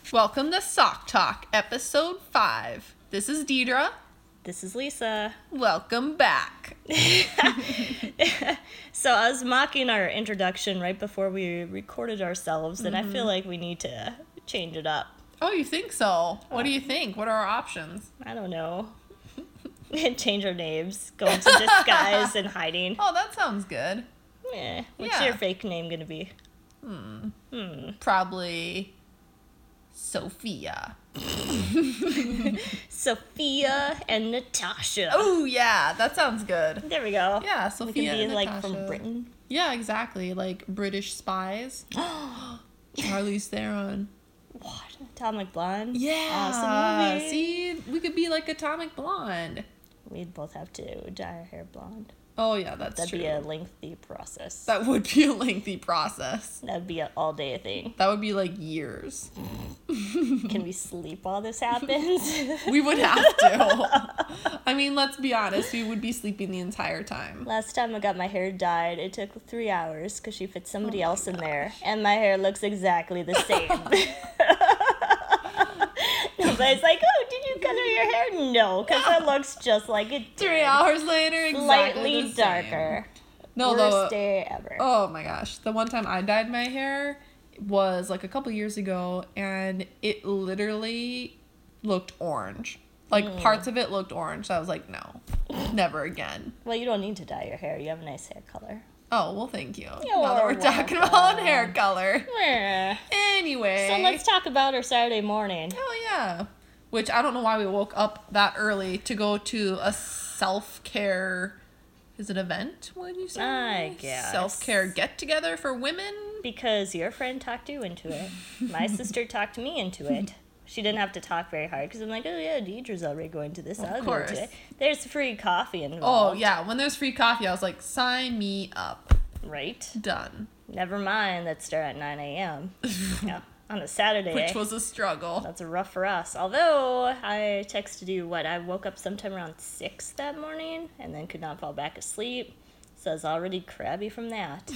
Welcome to Sock Talk, episode 5. This is Deidre. This is Lisa. Welcome back. So I was mocking our introduction right before we recorded ourselves, and I feel like we need to change it up. Oh, you think so? What do you think? What are our options? I don't know. Change our names, go into disguise and hiding. Oh, that sounds good. What's your fake name gonna be? Probably Sophia. Sophia and Natasha. Oh, yeah, that sounds good. There we go. Yeah, We Sophia can be and like Natasha. from Britain. Yeah, exactly. Like British spies. Charlize Theron. What? Atomic Blonde? Yeah. Awesome movie. See, we could be like Atomic Blonde. We'd both have to dye our hair blonde. Oh, yeah, that's That'd true. be a lengthy process. That would be a lengthy process. That'd be an all-day thing. That would be like years. Can we sleep while this happens? We would have to. I mean, let's be honest, we would be sleeping the entire time. Last time I got my hair dyed, it took 3 hours because she fit somebody else in there, and my hair looks exactly the same. Nobody's like, oh, did you color your hair? No, because it looks just like it did. 3 hours later, exactly Slightly the same. darker. No, Worst day ever. Oh my gosh. The one time I dyed my hair was like a couple years ago, and it literally looked orange. Like parts of it looked orange. So I was like, no, never again. Well, you don't need to dye your hair. You have a nice hair color. Oh, well, thank you. You're Now that we're talking about hair color. Eh. Anyway. So let's talk about our Saturday morning. Oh, yeah. Which I don't know why we woke up that early to go to a self-care... Is it an event, would you say? I guess. Self-care get-together for women? Because your friend talked you into it. My sister talked me into it. She didn't have to talk very hard because I'm like, oh yeah, Deidre's already going to this. I'll go to it. There's free coffee Oh, involved. yeah. When there's free coffee, I was like, sign me up. Right? Done. Never mind that start at 9 a.m. Yeah, on a Saturday. Which was a struggle. That's rough for us. Although, I texted you, I woke up sometime around 6 that morning and then could not fall back asleep. So I was already crabby from that.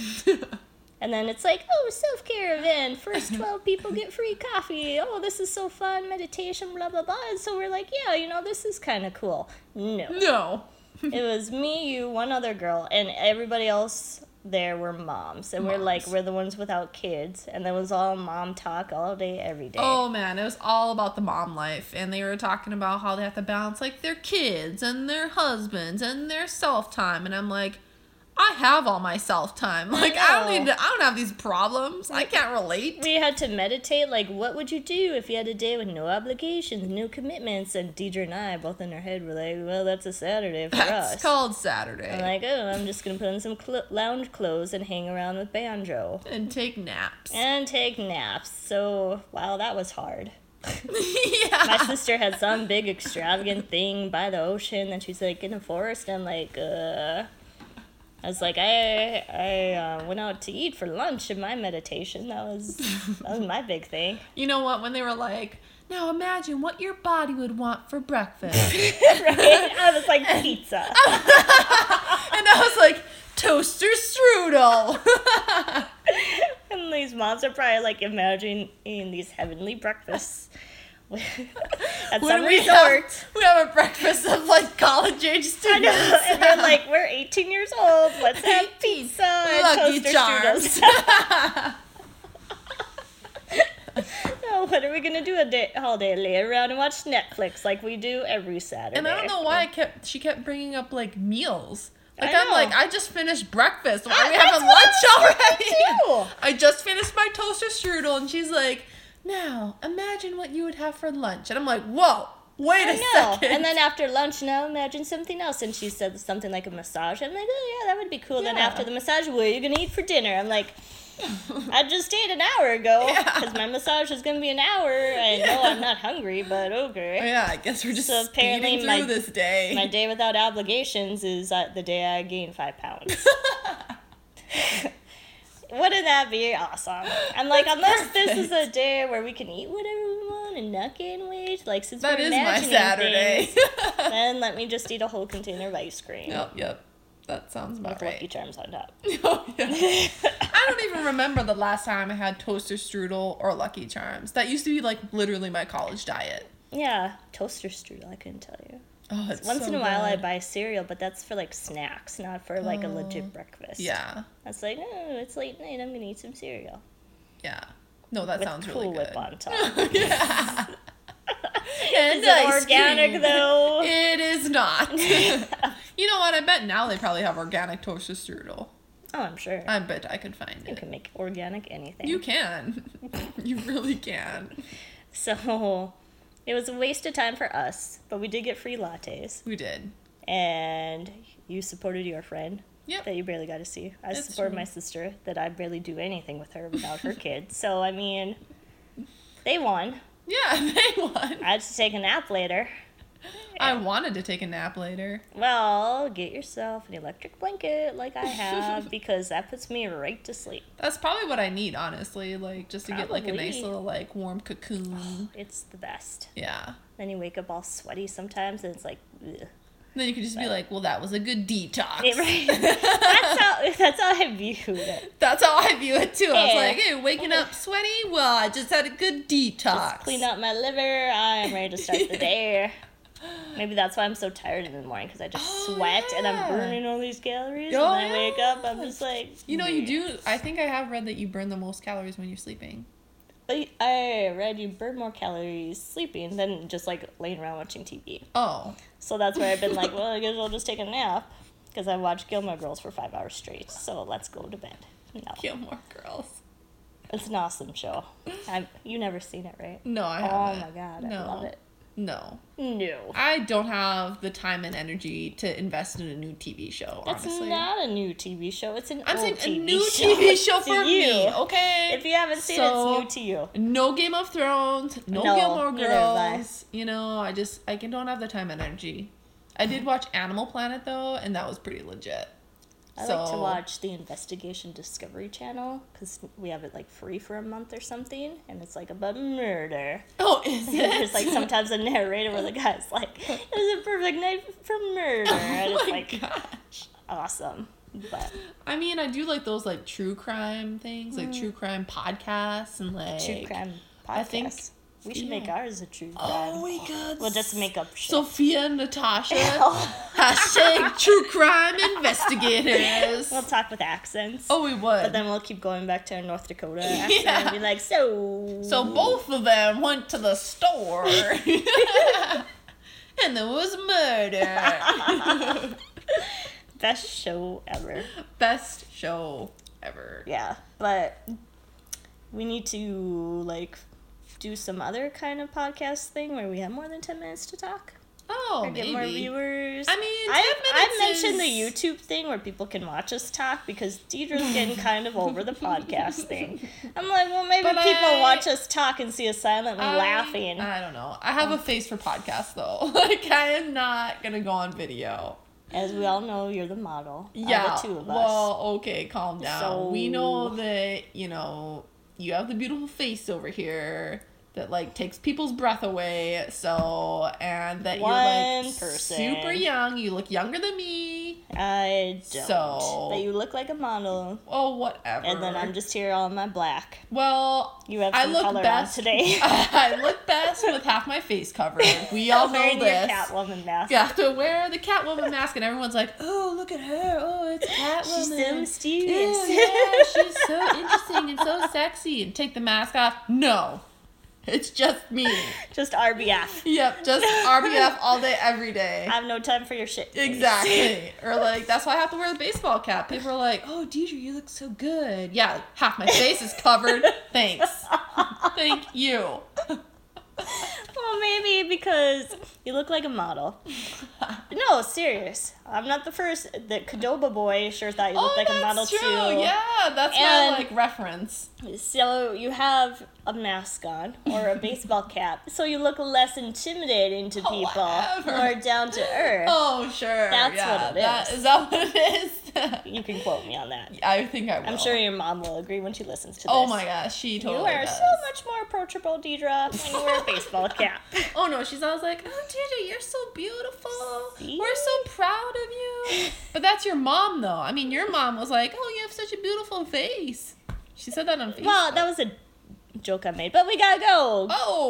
And then it's like, oh, self-care event. First 12 people get free coffee. Oh, this is so fun. Meditation, blah, blah, blah. And so we're like, yeah, this is kind of cool. No. No. It was me, you, one other girl, and everybody else there were moms. And we're the ones without kids. And there was all mom talk all day, every day. Oh, man. It was all about the mom life. And they were talking about how they have to balance, like, their kids and their husbands and their self-time. And I'm like... I have all my self-time. Like, I don't have these problems. I can't relate. We had to meditate, like, what would you do if you had a day with no obligations, no commitments? And Deidre and I, both in our head, were like, well, that's a Saturday for us. It's called Saturday. I'm like, oh, I'm just going to put on some lounge clothes and hang around with Banjo. And take naps. And take naps. So, wow, that was hard. Yeah. My sister had some big extravagant thing by the ocean, and she's like, in a forest. I'm like, I was like, I went out to eat for lunch in my meditation. That was my big thing. You know what? When they were like, now imagine what your body would want for breakfast. Right? I was like, pizza. And I was like, toaster strudel. And these moms are probably like imagining these heavenly breakfasts at some resort. We have a breakfast of like college age students. I know, and they're like, we're 18 years old. Let's have pizza and Lucky toaster Charms. strudels. No, what are we gonna do all day? Lay around and watch Netflix like we do every Saturday. And I don't know why she kept bringing up like meals. Like I I'm know. like, I just finished breakfast. Why are we That's having what lunch I was already? thinking, too. I just finished my toaster strudel, and she's like, now imagine what you would have for lunch. And I'm like, whoa, wait a second. And then after lunch, now imagine something else. And she said something like a massage. I'm like, oh yeah, that would be cool. Then Yeah. after the massage, what are you gonna eat for dinner? I'm like, I just ate an hour ago because my massage is gonna be an hour. I know I'm not hungry, but okay. Yeah, I guess we're just So apparently speeding through this day. My day without obligations is the day I gain 5 pounds. Wouldn't that be awesome? I'm like, That's unless this perfect. is a day where we can eat whatever we want and not gain weight, like since That we're is my imagining Saturday. things, then let me just eat a whole container of ice cream Yep. That sounds about with Lucky right. Charms on top. Oh, yeah. I I don't even remember the last time I had toaster strudel or Lucky Charms. That used to be like literally my college diet. Yeah, toaster strudel, I couldn't tell you. Oh, it's Once so in a while I good. buy cereal, but that's for like snacks, not for like a legit breakfast. Yeah. That's like, oh, it's late night, I'm gonna eat some cereal. Yeah. No, that With sounds Cool really good. Whip on top. Yeah. And Is it ice organic cream. though? It is not. You know what? I bet now they probably have organic toaster strudel. Oh, I'm sure. I bet I could find You it. can make organic anything. You can. You really can. So, it was a waste of time for us, but we did get free lattes. We did. And you supported your friend Yep. that you barely got to see. I It's supported true. my sister that I barely do anything with her without her kids. So, I mean, they won. Yeah, they won. I had to take a nap later. I wanted to take a nap later. Well, get yourself an electric blanket like I have because that puts me right to sleep. That's probably what I need, honestly. Like, just to get like a nice Probably. little like warm cocoon. It's the best. Yeah. Then you wake up all sweaty sometimes and it's like, ugh. Then you could just be like, well, that was a good detox. Yeah, right. That's how I viewed it. That's how I view it too. I was Yeah. like, hey, waking up sweaty? Well, I just had a good detox. Clean out my liver. I'm ready to start the day. Maybe that's why I'm so tired in the morning because I just sweat and I'm yeah. burning all these calories. Oh, and then I wake up, I'm just like, You know, you do. I think I have read that you burn the most calories when you're sleeping. I read you burn more calories sleeping than just like laying around watching TV. Oh. So that's where I've been like, well, I guess I'll just take a nap because I watched Gilmore Girls for 5 hours straight. So let's go to bed. No, Gilmore Girls. it's an awesome show. You never seen it, right? No, I Oh haven't. my god, No. I love it. No. No, I don't have the time and energy to invest in a new TV show, that's honestly. not a new TV show. It's an I'm old saying TV a new show. TV show to for you. me, okay? If you haven't seen So- it, it's new to you. No Game of Thrones, no No, Gilmore neither have I. Girls. You know, I don't have the time and energy. I did watch Animal Planet though, and that was pretty legit. I like to watch the Investigation Discovery Channel because we have it like free for a month or something, and it's like about murder. Oh, is it? There's like sometimes a narrator where the guy's like, "It was a perfect night for murder," and it's Oh my like gosh. awesome. But I mean, I do like those like true crime things, like true crime podcasts and like true crime podcasts. I think we should make ours a true crime. Oh my god. We'll just make up shit. Sophia and Natasha. Hashtag true crime investigators. We'll talk with accents. Oh, we would. But then we'll keep going back to our North Dakota accent and be like, so both of them went to the store. And there was murder. best show ever. Best show ever. Yeah, but we need to like do some other kind of podcast thing where we have more than 10 minutes to talk Oh, or get maybe. more viewers. I mean, 10 I minutes mentioned the is- YouTube thing where people can watch us talk because Deidre's getting kind of over the podcast thing. I'm like, well, maybe But people watch us talk and see us silently laughing. I don't know. I have a face for podcasts though. Like I am not gonna go on video. As we all know, you're the model. Yeah. Of the two of us. Well, okay, calm down. So- We know that, you know, you have the beautiful face over here that like takes people's breath away. So, and that you're One like person. super young. You look younger than me. I don't. So- But you look like a model. Oh, whatever. And then I'm just here all in my black. Well, You have I some look color best on today. I look best with half my face covered. We all know Wearing this. your Catwoman mask. You have to wear the Catwoman mask, and everyone's like, "Oh, look at her! Oh, it's Catwoman. She's so mysterious. Ew, yeah, she's so interesting and so sexy." And take the mask off. No, it's just me. Just RBF. Yep, just RBF all day, every day. I have no time for your shit. Exactly. Or like that's why I have to wear the baseball cap. People are like, "Oh, Deidre, you look so good." Yeah, half my face is covered. Thanks. Thank you. Well, maybe because you look like a model. No, serious. I'm not the first. The Cadoba boy sure thought you looked like a model true. too. Yeah, that's And- my like reference. So you have a mask on or a baseball cap, so you look less intimidating to people, Whatever. more down to earth. Oh, sure. That's yeah, what it is. Is that what it is? You can quote me on that. I think I will. I'm sure your mom will agree when she listens to this. Oh my gosh, she You totally are does. so much more approachable, Deidre, when you wear a baseball cap. Oh no, she's always like, "Oh, Deidre, you're so beautiful. See? We're so proud of you." But that's your mom, though. I mean, your mom was like, "Oh, you have have such a beautiful face. She said that on Facebook. Well, that was a joke I made, but we gotta go. Oh.